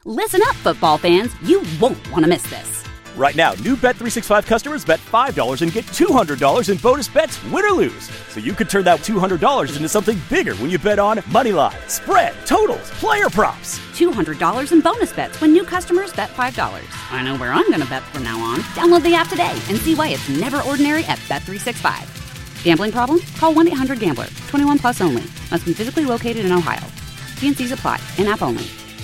Listen up, football fans. You won't want to miss this. Right now, new Bet365 customers bet $5 and get $200 in bonus bets, win or lose. So you could turn that $200 into something bigger when you bet on money line, spread, totals, player props. $200 in bonus bets when new customers bet $5. I know where I'm going to bet from now on. Download the app today and see why it's never ordinary at Bet365. Gambling problem? Call 1-800-GAMBLER. 21 plus only. Must be physically located in Ohio. T&Cs apply. In-app only.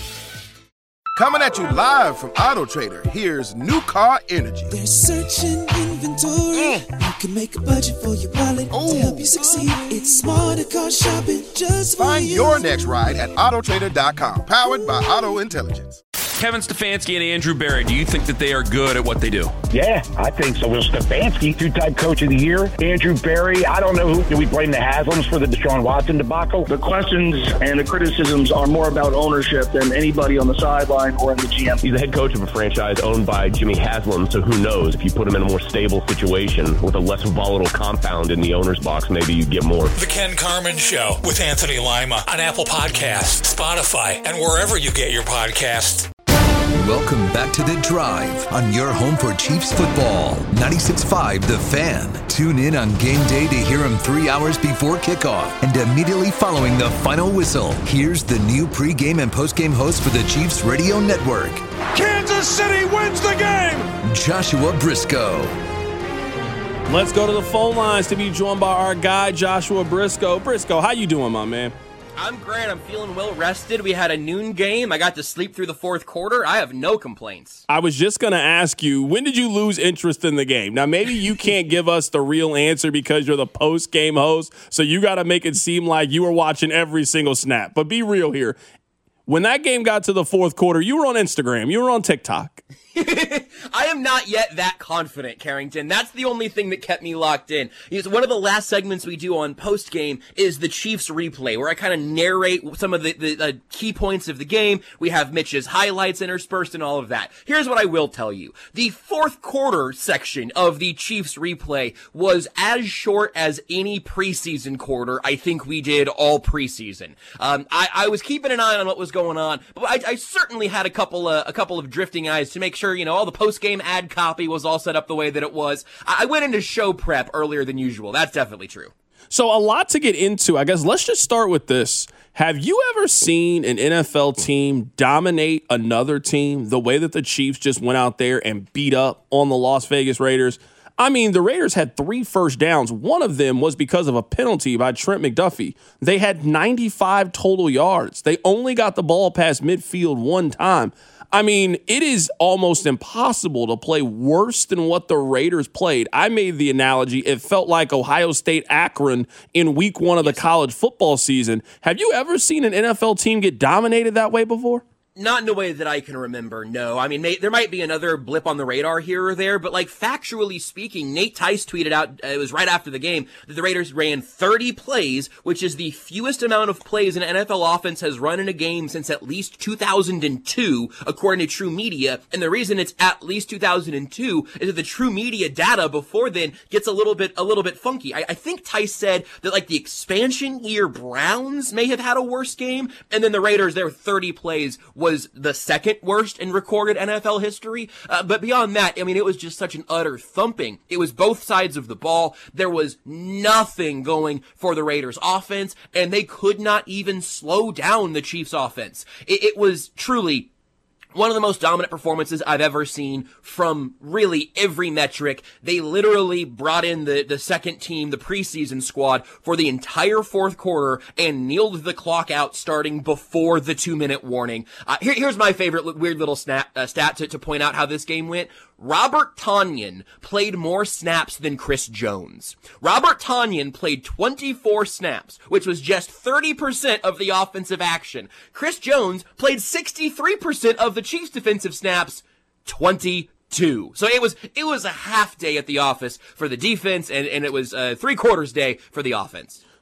Coming at you live from Auto Trader, here's New Car Energy. They're searching inventory. You can make a budget for your wallet to help you succeed. It's smarter car shopping just for Find you. your next ride at autotrader.com. Powered by Auto Intelligence. Kevin Stefanski and Andrew Berry, do you think that they are good at what they do? Yeah, I think so. Well, Stefanski, two-time coach of the year. Andrew Berry, I don't know who. Do we blame the Haslams for the Deshaun Watson debacle? The questions and the criticisms are more about ownership than anybody on the sideline or in the GM. He's the head coach of a franchise owned by Jimmy Haslam, so who knows? If you put him in a more stable situation with a less volatile compound in the owner's box, maybe you get more. The Ken Carman Show with Anthony Lima on Apple Podcasts, Spotify, and wherever you get your podcasts. Welcome back to The Drive on your home for Chiefs football. 96.5 The Fan. Tune in on game day to hear him 3 hours before kickoff and immediately following the final whistle. Here's the new pregame and postgame host for the Chiefs Radio Network. Kansas City wins the game! Joshua Briscoe. Let's go to the phone lines to be joined by our guy, Joshua Briscoe. Briscoe, how you doing, my man? I'm great. I'm feeling well rested. We had a noon game. I got to sleep through the fourth quarter. I have no complaints. I was just going to ask you, when did you lose interest in the game? Now, maybe you can't give us the real answer because you're the post-game host, so you got to make it seem like you were watching every single snap. But be real here. When that game got to the fourth quarter, you were on Instagram. You were on TikTok. I am not yet that confident, Carrington. That's the only thing that kept me locked in. Because one of the last segments we do on post-game is the Chiefs replay, where I kind of narrate some of the key points of the game. We have Mitch's highlights interspersed and all of that. Here's what I will tell you. The fourth quarter section of the Chiefs replay was as short as any preseason quarter I think we did all preseason. I was keeping an eye on what was going on, but I certainly had a couple of drifting eyes to make sure, all the post-game ad copy was all set up the way that it was. I went into show prep earlier than usual. That's definitely true. So a lot to get into. I guess let's just start with this. Have you ever seen an NFL team dominate another team the way that the Chiefs just went out there and beat up on the Las Vegas Raiders? I mean, the Raiders had 3 first downs. One of them was because of a penalty by Trent McDuffie. They had 95 total yards. They only got the ball past midfield one time. I mean, it is almost impossible to play worse than what the Raiders played. I made the analogy, it felt like Ohio State Akron in week 1 of the college football season. Have you ever seen an NFL team get dominated that way before? Not in a way that I can remember, no. I mean, there might be another blip on the radar here or there, but factually speaking, Nate Tice tweeted out, it was right after the game, that the Raiders ran 30 plays, which is the fewest amount of plays an NFL offense has run in a game since at least 2002, according to True Media. And the reason it's at least 2002 is that the True Media data before then gets a little bit funky. I think Tice said that the expansion year Browns may have had a worse game, and then the Raiders, their 30 plays was the second worst in recorded NFL history. But beyond that, I mean, it was just such an utter thumping. It was both sides of the ball. There was nothing going for the Raiders offense, and they could not even slow down the Chiefs offense. It was truly one of the most dominant performances I've ever seen from really every metric. They literally brought in the second team, the preseason squad, for the entire fourth quarter and kneeled the clock out starting before the 2-minute warning. Here's my favorite weird little stat to point out how this game went. Robert Tonyan played more snaps than Chris Jones. Robert Tonyan played 24 snaps, which was just 30% of the offensive action. Chris Jones played 63% of the Chiefs defensive snaps, 22. So it was a half day at the office for the defense, and it was a 3/4 day for the offense.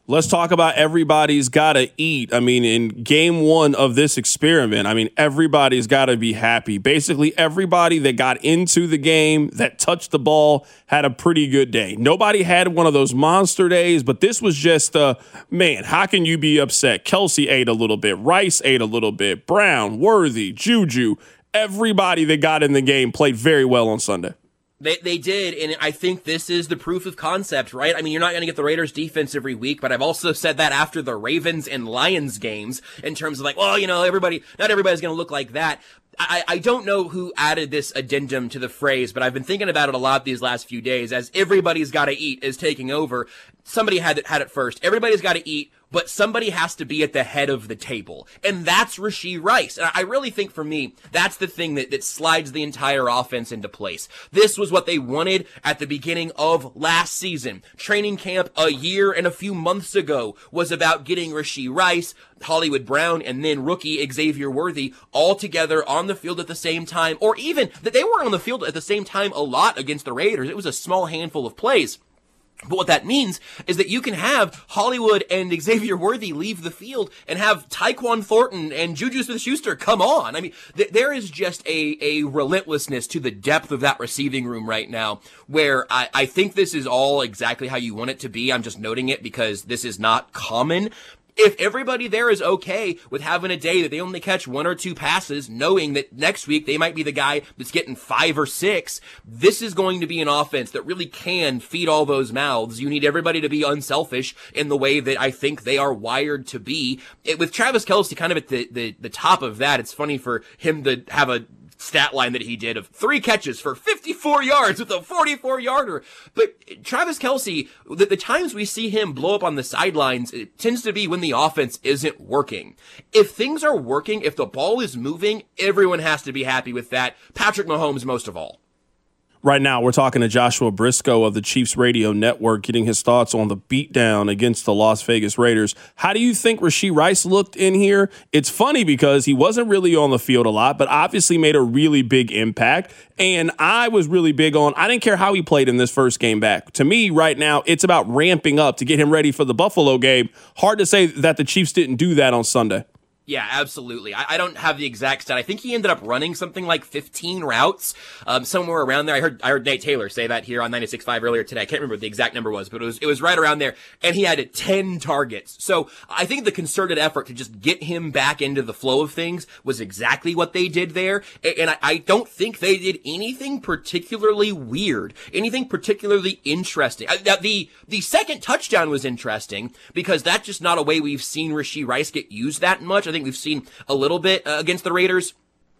Let's talk about everybody's got to eat. I mean, in game one of this experiment, I mean, everybody's got to be happy. Basically, everybody that got into the game, that touched the ball, had a pretty good day. Nobody had one of those monster days, but this was just, man, how can you be upset? Kelce ate a little bit. Rice ate a little bit. Brown, Worthy, Juju. Everybody that got in the game played very well on Sunday. They did, and I think this is the proof of concept, right? I mean, you're not going to get the Raiders defense every week, but I've also said that after the Ravens and Lions games in terms of like, well, you know, not everybody's going to look like that. I don't know who added this addendum to the phrase, but I've been thinking about it a lot these last few days as everybody's got to eat is taking over. Somebody had it first. Everybody's got to eat, but somebody has to be at the head of the table. And that's Rashee Rice. And I really think for me, that's the thing that slides the entire offense into place. This was what they wanted at the beginning of last season. Training camp a year and a few months ago was about getting Rashee Rice, Hollywood Brown, and then rookie Xavier Worthy all together on the field at the same time, or even that they weren't on the field at the same time a lot against the Raiders. It was a small handful of plays. But what that means is that you can have Hollywood and Xavier Worthy leave the field and have Tyquan Thornton and Juju Smith-Schuster come on. I mean, there is just a relentlessness to the depth of that receiving room right now where I think this is all exactly how you want it to be. I'm just noting it because this is not common. If everybody there is okay with having a day that they only catch 1 or 2 passes, knowing that next week they might be the guy that's getting 5 or 6, this is going to be an offense that really can feed all those mouths. You need everybody to be unselfish in the way that I think they are wired to be. With Travis Kelce kind of at the top of that, it's funny for him to have a stat line that he did of 3 catches for 54 yards with a 44-yarder. But Travis Kelce, the times we see him blow up on the sidelines, it tends to be when the offense isn't working. If things are working, if the ball is moving, everyone has to be happy with that. Patrick Mahomes most of all. Right now, we're talking to Joshua Briscoe of the Chiefs Radio Network, getting his thoughts on the beatdown against the Las Vegas Raiders. How do you think Rashee Rice looked in here? It's funny because he wasn't really on the field a lot, but obviously made a really big impact. And I was really big on, I didn't care how he played in this first game back. To me, right now, it's about ramping up to get him ready for the Buffalo game. Hard to say that the Chiefs didn't do that on Sunday. Yeah, absolutely. I don't have the exact stat. I think he ended up running something like 15 routes, somewhere around there. I heard Nate Taylor say that here on 96.5 earlier today. I can't remember what the exact number was, but it was right around there. And he had 10 targets. So I think the concerted effort to just get him back into the flow of things was exactly what they did there. And I don't think they did anything particularly weird, anything particularly interesting. The second touchdown was interesting because that's just not a way we've seen Rashee Rice get used that much. I think we've seen a little bit against the Raiders.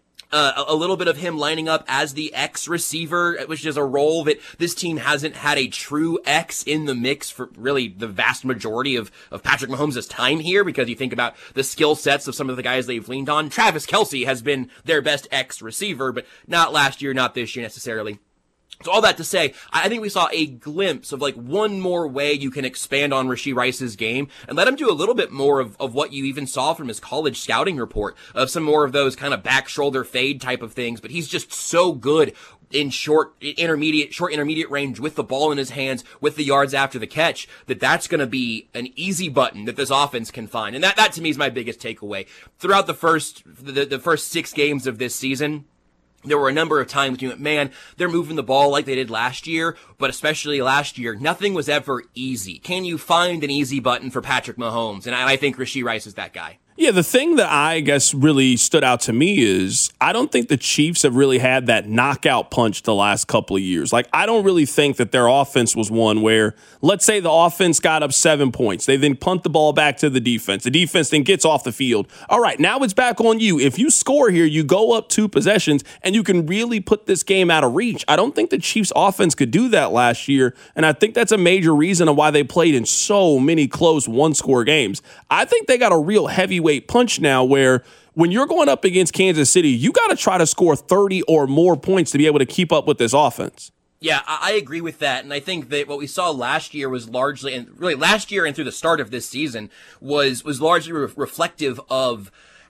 A little bit of him lining up as the X receiver, which is a role that this team hasn't had a true X in the mix for really the vast majority of Patrick Mahomes' time here, because you think about the skill sets of some of the guys they've leaned on. Travis Kelce has been their best X receiver, but not last year, not this year necessarily. So all that to say, I think we saw a glimpse of like one more way you can expand on Rashee Rice's game and let him do a little bit more of what you even saw from his college scouting report, of some more of those kind of back shoulder fade type of things. But he's just so good in short intermediate range with the ball in his hands, with the yards after the catch, that's going to be an easy button that this offense can find. And that to me is my biggest takeaway. Throughout the first 6 games of this season, there were a number of times you went, man, they're moving the ball like they did last year, but especially last year, nothing was ever easy. Can you find an easy button for Patrick Mahomes? And I think Rashee Rice is that guy. Yeah, the thing that I guess really stood out to me is I don't think the Chiefs have really had that knockout punch the last couple of years. Like, I don't really think that their offense was one where, let's say the offense got up 7 points. They then punt the ball back to the defense. The defense then gets off the field. All right, now it's back on you. If you score here, you go up 2 possessions, and you can really put this game out of reach. I don't think the Chiefs offense could do that last year, and I think that's a major reason of why they played in so many close one-score games. I think they got a real heavyweight punch now where when you're going up against Kansas City, you got to try to score 30 or more points to be able to keep up with this offense. Yeah, I agree with that. And I think that what we saw last year was largely, and really last year and through the start of this season was largely reflective of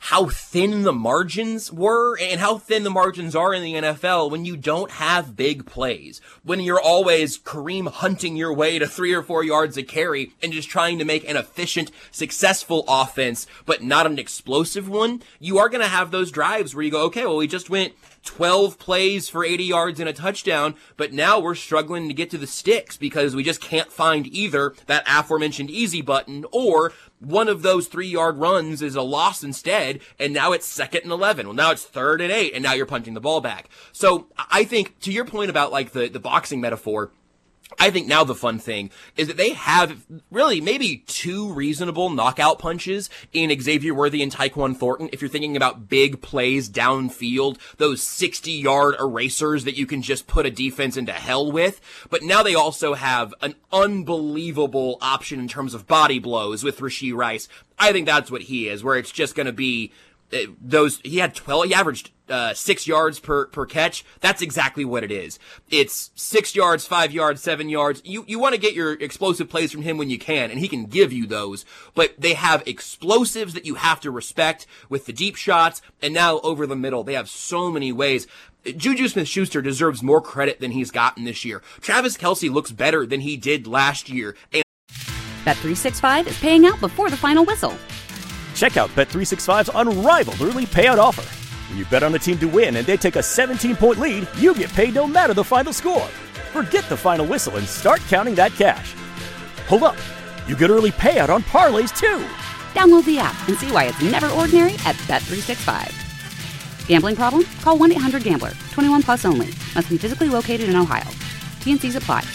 how thin the margins were and how thin the margins are in the NFL when you don't have big plays, when you're always Kareem hunting your way to 3 or 4 yards a carry and just trying to make an efficient, successful offense, but not an explosive one. You are going to have those drives where you go, okay, well, we just went 12 plays for 80 yards and a touchdown, but now we're struggling to get to the sticks because we just can't find either that aforementioned easy button or one of those 3-yard runs is a loss instead, and now it's 2nd and 11. Well, now it's 3rd and 8, and now you're punting the ball back. So I think, to your point about like the boxing metaphor, I think now the fun thing is that they have really maybe 2 reasonable knockout punches in Xavier Worthy and Tyquan Thornton. If you're thinking about big plays downfield, those 60-yard erasers that you can just put a defense into hell with. But now they also have an unbelievable option in terms of body blows with Rashee Rice. I think that's what he is, where it's just going to be he averaged 6 yards per catch. That's exactly what it is. It's 6 yards, 5 yards, 7 yards. You want to get your explosive plays from him when you can, and he can give you those. But they have explosives that you have to respect with the deep shots, and now over the middle, they have so many ways. Juju Smith-Schuster deserves more credit than he's gotten this year. Travis Kelce looks better than he did last year. Bet365 is paying out before the final whistle. Check out Bet365's unrivaled early payout offer. When you bet on a team to win and they take a 17-point lead, you get paid no matter the final score. Forget the final whistle and start counting that cash. Hold up. You get early payout on parlays, too. Download the app and see why it's never ordinary at Bet365. Gambling problem? Call 1-800-GAMBLER. 21 plus only. Must be physically located in Ohio. T&Cs apply.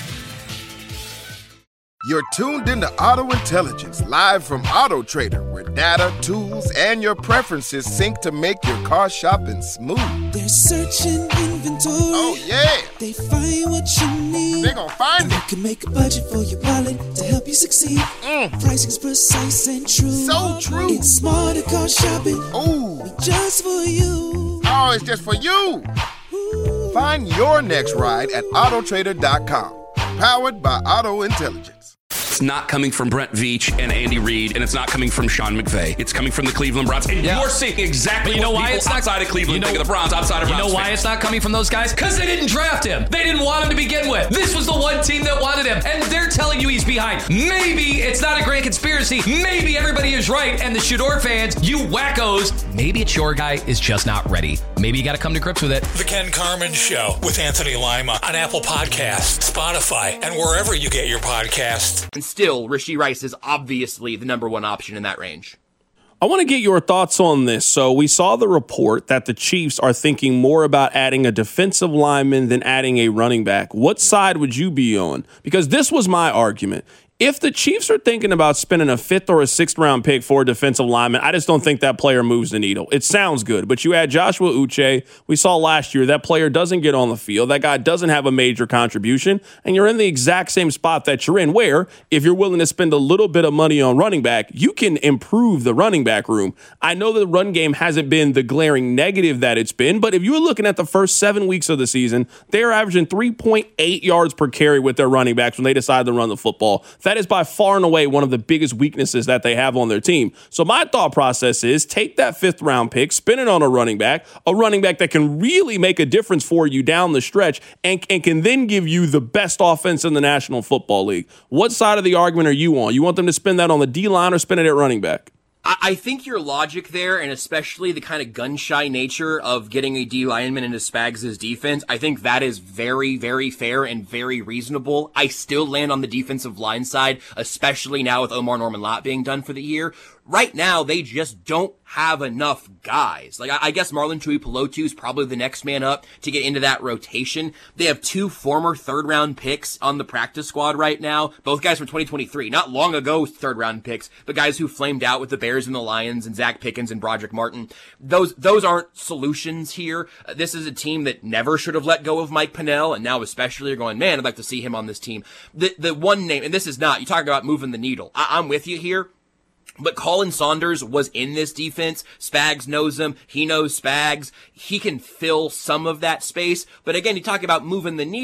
You're tuned into Auto Intelligence, live from Auto Trader, where data, tools, and your preferences sync to make your car shopping smooth. They're searching inventory. Oh, yeah. They find what you need. They're gonna find it. You can make a budget for your wallet to help you succeed. Pricing's precise and true. So true. It's smarter car shopping. Ooh. Just for you. Oh, it's just for you. Ooh. Find your next ride at autotrader.com. Powered by Auto Intelligence. It's not coming from Brent Veach and Andy Reid, and it's not coming from Sean McVay. It's coming from the Cleveland Browns. And you're seeing exactly what people outside of Cleveland think of the Browns, outside of Browns. You know why fans. it's not coming from those guys? Because they didn't draft him. They didn't want him to begin with. This was the one team that wanted him, and they're telling you he's behind. Maybe it's not a great conspiracy. Maybe everybody is right, and the Shador fans, you wackos, maybe it's your guy is just not ready. Maybe you got to come to grips with it. The Ken Carman Show with Anthony Lima on Apple Podcasts, Spotify, and wherever you get your podcasts. And still, Rashee Rice is obviously the number one option in that range. I want to get your thoughts on this. So we saw the report that the Chiefs are thinking more about adding a defensive lineman than adding a running back. What side would you be on? Because this was my argument. If the Chiefs are thinking about spending a 5th or a 6th round pick for a defensive lineman, I just don't think that player moves the needle. It sounds good, but you add Joshua Uche. We saw last year that player doesn't get on the field. That guy doesn't have a major contribution, and you're in the exact same spot that you're in where if you're willing to spend a little bit of money on running back, you can improve the running back room. I know the run game hasn't been the glaring negative that it's been, but if you were looking at the first 7 weeks of the season, they're averaging 3.8 yards per carry with their running backs when they decide to run the football. That is by far and away one of the biggest weaknesses that they have on their team. So my thought process is take that 5th round pick, spend it on a running back that can really make a difference for you down the stretch and can then give you the best offense in the National Football League. What side of the argument are you on? You want them to spend that on the D-line or spend it at running back? I think your logic there, and especially the kind of gun-shy nature of getting a D lineman into Spags' defense, I think that is very, very fair and very reasonable. I still land on the defensive line side, especially now with Omar Norman-Lott being done for the year. Right now, they just don't have enough guys. Like, I guess Marlon Tuipulotu is probably the next man up to get into that rotation. They have 2 former 3rd-round picks on the practice squad right now, both guys from 2023. Not long ago 3rd-round picks, but guys who flamed out with the Bears and the Lions and Zach Pickens and Broderick Martin. Those aren't solutions here. This is a team that never should have let go of Mike Pennell, and now especially you're going, man, I'd like to see him on this team. The one name, and this is not, you talk about moving the needle. I'm with you here. But Colin Saunders was in this defense. Spags knows him. He knows Spags. He can fill some of that space. But again, you talk about moving the needle.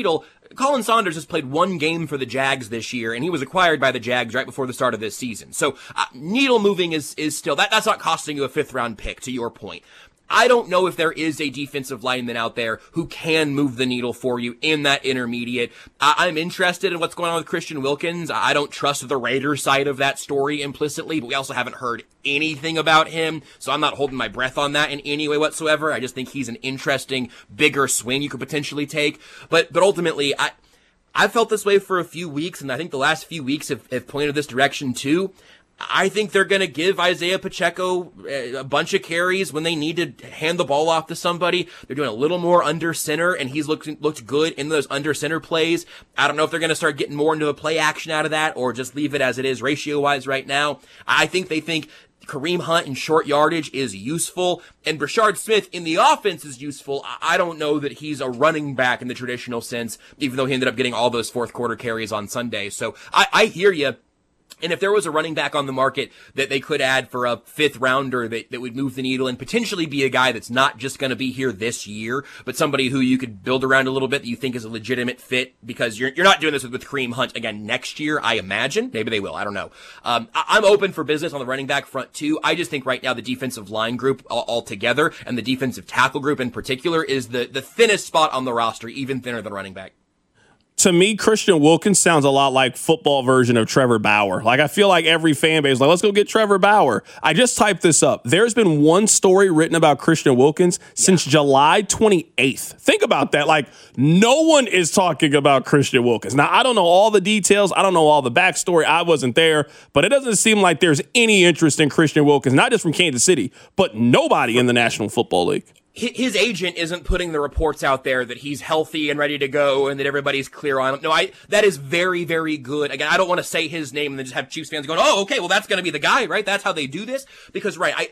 Colin Saunders has played one game for the Jags this year, and he was acquired by the Jags right before the start of this season. So needle moving is still, that's not costing you a 5th-round pick, to your point. I don't know if there is a defensive lineman out there who can move the needle for you in that intermediate. I'm interested in what's going on with Christian Wilkins. I don't trust the Raiders side of that story implicitly, but we also haven't heard anything about him, so I'm not holding my breath on that in any way whatsoever. I just think he's an interesting, bigger swing you could potentially take. But ultimately, I've felt this way for a few weeks, and I think the last few weeks have pointed this direction too. I think they're going to give Isaiah Pacheco a bunch of carries when they need to hand the ball off to somebody. They're doing a little more under center, and he's looked good in those under center plays. I don't know if they're going to start getting more into the play action out of that or just leave it as it is ratio-wise right now. I think they think Kareem Hunt in short yardage is useful, and Brashard Smith in the offense is useful. I don't know that he's a running back in the traditional sense, even though he ended up getting all those fourth quarter carries on Sunday. So I hear you. And if there was a running back on the market that they could add for a 5th rounder that would move the needle and potentially be a guy that's not just going to be here this year, but somebody who you could build around a little bit that you think is a legitimate fit, because you're not doing this with Kareem Hunt again next year, I imagine. Maybe they will. I don't know. I'm open for business on the running back front too. I just think right now the defensive line group altogether and the defensive tackle group in particular is the thinnest spot on the roster, even thinner than running back. To me, Christian Wilkins sounds a lot like football version of Trevor Bauer. Like, I feel like every fan base is like, let's go get Trevor Bauer. I just typed this up. There's been one story written about Christian Wilkins since July 28th. Think about that. Like, no one is talking about Christian Wilkins. Now, I don't know all the details. I don't know all the backstory. I wasn't there. But it doesn't seem like there's any interest in Christian Wilkins, not just from Kansas City, but nobody in the National Football League. His agent isn't putting the reports out there that he's healthy and ready to go and that everybody's clear on him. No, that is very, very good. Again, I don't want to say his name and then just have Chiefs fans going, oh, okay, well, that's going to be the guy, right? That's how they do this. Because, right,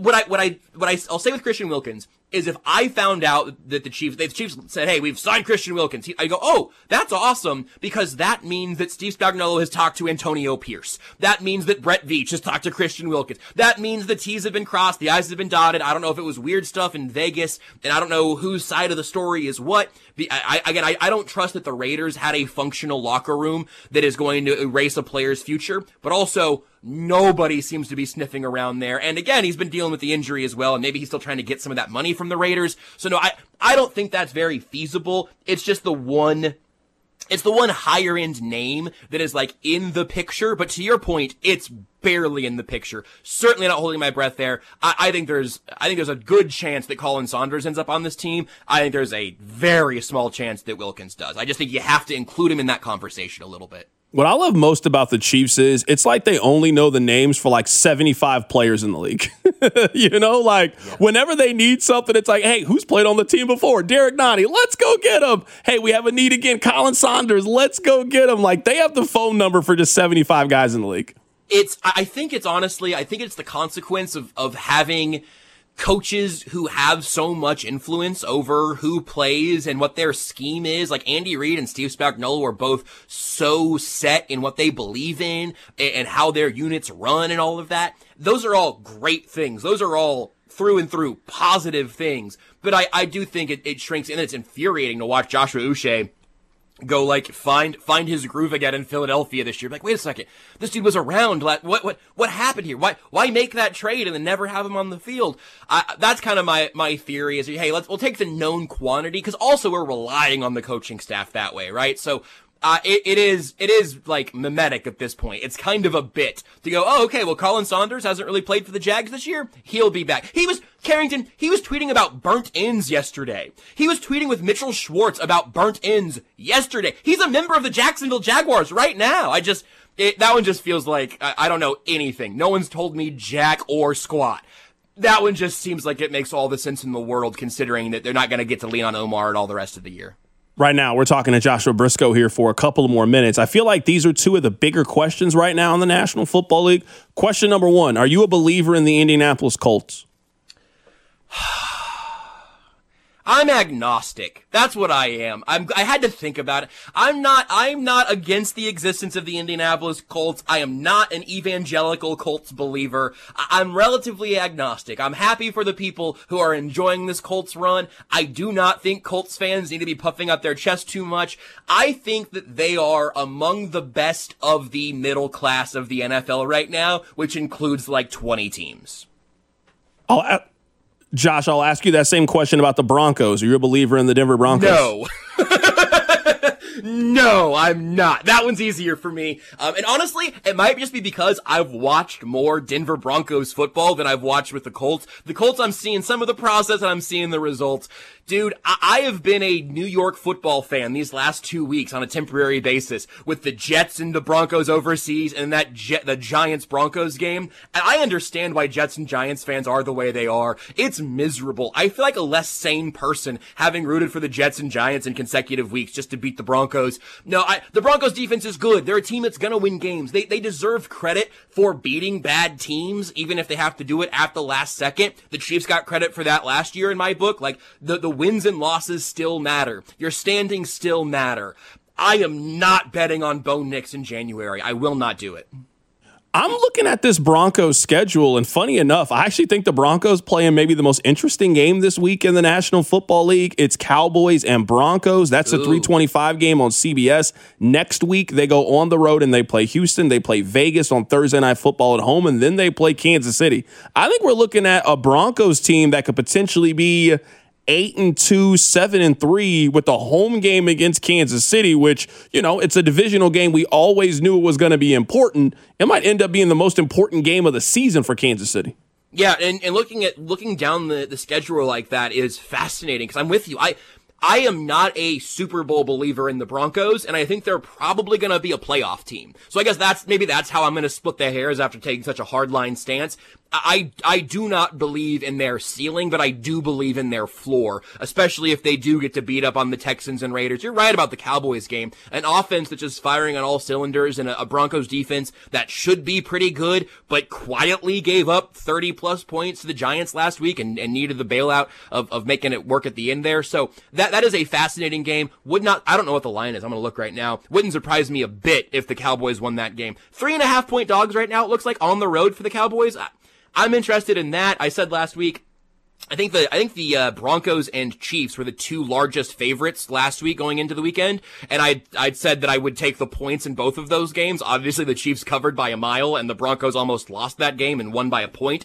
I'll say with Christian Wilkins is if I found out that the Chiefs said, hey, we've signed Christian Wilkins, I go, oh, that's awesome, because that means that Steve Spagnuolo has talked to Antonio Pierce. That means that Brett Veach has talked to Christian Wilkins. That means the T's have been crossed, the I's have been dotted. I don't know if it was weird stuff in Vegas, and I don't know whose side of the story is what. I don't trust that the Raiders had a functional locker room that is going to erase a player's future, but also nobody seems to be sniffing around there. And again, he's been dealing with the injury as well, and maybe he's still trying to get some of that money from the Raiders. So no, I don't think that's very feasible. It's just the one higher end name that is like in the picture. But to your point, it's barely in the picture. Certainly not holding my breath there. I think there's a good chance that Colin Saunders ends up on this team. I think there's a very small chance that Wilkins does. I just think you have to include him in that conversation a little bit. What I love most about the Chiefs is it's like they only know the names for like 75 players in the league. Whenever they need something, it's like, hey, who's played on the team before? Derek Nottie, let's go get him. Hey, we have a need again. Colin Saunders, let's go get him. Like, they have the phone number for just 75 guys in the league. I think it's the consequence of having coaches who have so much influence over who plays and what their scheme is. Like Andy Reid and Steve Spagnuolo are both so set in what they believe in and how their units run and all of that. Those are all great things. Those are all through and through positive things. But I do think it shrinks, and it's infuriating to watch Joshua Uche go find his groove again in Philadelphia this year. Like, wait a second, this dude was around. What happened here? Why make that trade and then never have him on the field? That's kind of my theory is, hey, we'll take the known quantity, because also we're relying on the coaching staff that way, right? So it is like mimetic at this point. It's kind of a bit to go, oh, okay, well, Colin Saunders hasn't really played for the Jags this year. He'll be back. He was tweeting about burnt ends yesterday. He was tweeting with Mitchell Schwartz about burnt ends yesterday. He's a member of the Jacksonville Jaguars right now. That one just feels like, I don't know anything. No one's told me jack or squat. That one just seems like it makes all the sense in the world, considering that they're not going to get to lean on Omar at all the rest of the year. Right now, we're talking to Joshua Briscoe here for a couple of more minutes. I feel like these are two of the bigger questions right now in the National Football League. Question number one, are you a believer in the Indianapolis Colts? I'm agnostic. That's what I am. I had to think about it. I'm not against the existence of the Indianapolis Colts. I am not an evangelical Colts believer. I'm relatively agnostic. I'm happy for the people who are enjoying this Colts run. I do not think Colts fans need to be puffing out their chest too much. I think that they are among the best of the middle class of the NFL right now, which includes like 20 teams. Josh, I'll ask you that same question about the Broncos. Are you a believer in the Denver Broncos? No. No, I'm not. That one's easier for me. And honestly, it might just be because I've watched more Denver Broncos football than I've watched with the Colts. The Colts, I'm seeing some of the process and I'm seeing the results. Dude, I have been a New York football fan these last 2 weeks on a temporary basis with the Jets and the Broncos overseas and the Giants-Broncos game. And I understand why Jets and Giants fans are the way they are. It's miserable. I feel like a less sane person having rooted for the Jets and Giants in consecutive weeks just to beat the Broncos. No, the Broncos defense is good. They're a team that's gonna win games. They deserve credit for beating bad teams, even if they have to do it at the last second. The Chiefs got credit for that last year in my book. Like, the wins and losses still matter. Your standings still matter. I am not betting on Bo Nix in January. I will not do it. I'm looking at this Broncos schedule, and funny enough, I actually think the Broncos play in maybe the most interesting game this week in the National Football League. It's Cowboys and Broncos. That's a 3:25 game on CBS. Next week, they go on the road and they play Houston. They play Vegas on Thursday Night Football at home, and then they play Kansas City. I think we're looking at a Broncos team that could potentially be 8-2, 7-3 with the home game against Kansas City, which, you know, it's a divisional game. We always knew it was going to be important. It might end up being the most important game of the season for Kansas City. Yeah, and looking down the schedule like that is fascinating because I'm with you. I am not a Super Bowl believer in the Broncos, and I think they're probably going to be a playoff team. So I guess that's how I'm going to split the hairs after taking such a hardline stance. I do not believe in their ceiling, but I do believe in their floor, especially if they do get to beat up on the Texans and Raiders. You're right about the Cowboys game. An offense that's just firing on all cylinders and a Broncos defense that should be pretty good, but quietly gave up 30-plus points to the Giants last week and needed the bailout of making it work at the end there. So that is a fascinating game. I don't know what the line is. I'm going to look right now. Wouldn't surprise me a bit if the Cowboys won that game. 3.5-point dogs right now, it looks like, on the road for the Cowboys. I'm interested in that. I said last week, I think the Broncos and Chiefs were the two largest favorites last week going into the weekend, and I'd said that I would take the points in both of those games. Obviously, the Chiefs covered by a mile, and the Broncos almost lost that game and won by a point.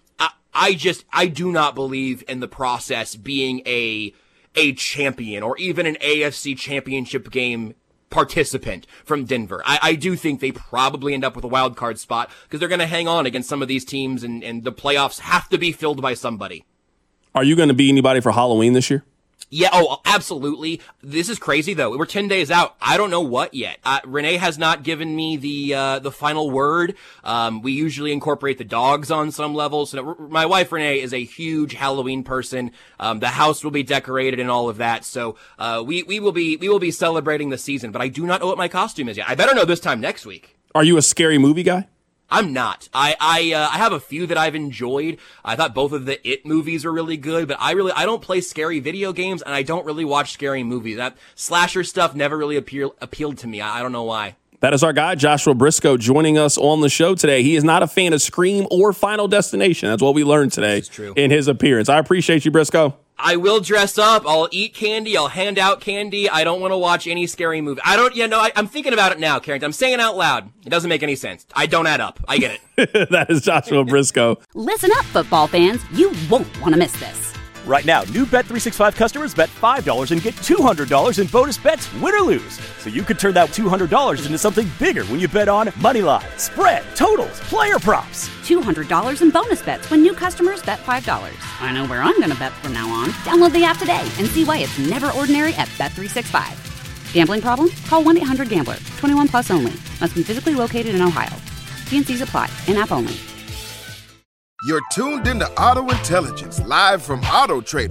I do not believe in the process being a champion or even an AFC championship game participant from Denver. I do think they probably end up with a wild card spot because they're going to hang on against some of these teams, and the playoffs have to be filled by somebody. Are you going to be anybody for Halloween this year? Yeah, absolutely. This is crazy, though. We're 10 days out. I don't know what yet. Renee has not given me the final word. We usually incorporate the dogs on some level. So my wife, Renee, is a huge Halloween person. The house will be decorated and all of that. So, we will be celebrating the season, but I do not know what my costume is yet. I better know this time next week. Are you a scary movie guy? I'm not. I have a few that I've enjoyed. I thought both of the It movies were really good, but I don't play scary video games, and I don't really watch scary movies. That slasher stuff never really appealed to me. I don't know why. That is our guy, Joshua Briscoe, joining us on the show today. He is not a fan of Scream or Final Destination. That's what we learned today in his appearance. I appreciate you, Briscoe. I will dress up. I'll eat candy. I'll hand out candy. I don't want to watch any scary movie. I'm thinking about it now, Carrington. I'm saying it out loud. It doesn't make any sense. I don't add up. I get it. That is Joshua Briscoe. Listen up, football fans. You won't want to miss this. Right now, new Bet365 customers bet $5 and get $200 in bonus bets, win or lose. So you could turn that $200 into something bigger when you bet on Moneyline, spread, totals, player props. $200 in bonus bets when new customers bet $5. I know where I'm going to bet from now on. Download the app today and see why it's never ordinary at Bet365. Gambling problem? Call 1-800-GAMBLER. 21 plus only. Must be physically located in Ohio. T&Cs apply. In-app only. You're tuned into Auto Intelligence, live from Auto Trader, where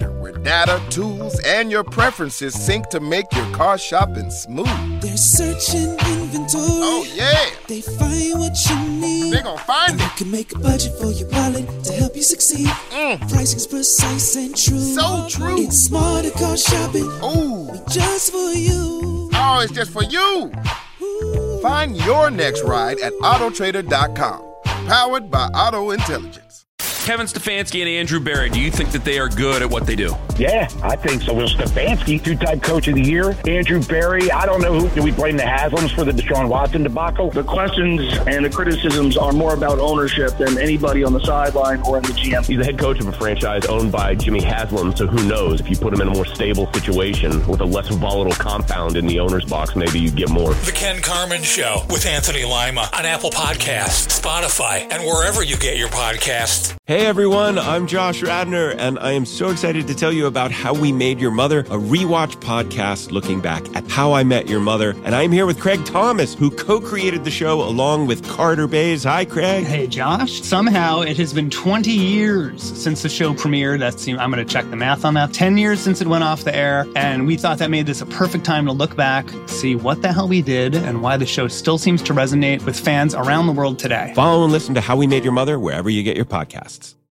data, tools, and your preferences sync to make your car shopping smooth. They're searching inventory. Oh, yeah. They find what you need. They gon' find it. You can make a budget for your wallet to help you succeed. Pricing's precise and true. So true. It's smarter car shopping. Ooh. Just for you. Oh, it's just for you. Find your next ride at Autotrader.com. Powered by Auto Intelligence. Kevin Stefanski and Andrew Berry, do you think that they are good at what they do? Yeah, I think so. Will Stefanski, two-time coach of the year. Andrew Berry, I don't know who. Do we blame the Haslams for the Deshaun Watson debacle? The questions and the criticisms are more about ownership than anybody on the sideline or in the GM. He's the head coach of a franchise owned by Jimmy Haslam, so who knows? If you put him in a more stable situation with a less volatile compound in the owner's box, maybe you get more. The Ken Carman Show with Anthony Lima on Apple Podcasts, Spotify, and wherever you get your podcasts. Hey everyone, I'm Josh Radner, and I am so excited to tell you about How We Made Your Mother, a rewatch podcast looking back at How I Met Your Mother. And I'm here with Craig Thomas, who co-created the show along with Carter Bays. Hi, Craig. Hey, Josh. Somehow it has been 20 years since the show premiered. I'm going to check the math on that. 10 years since it went off the air, and we thought that made this a perfect time to look back, see what the hell we did, and why the show still seems to resonate with fans around the world today. Follow and listen to How We Made Your Mother wherever you get your podcasts.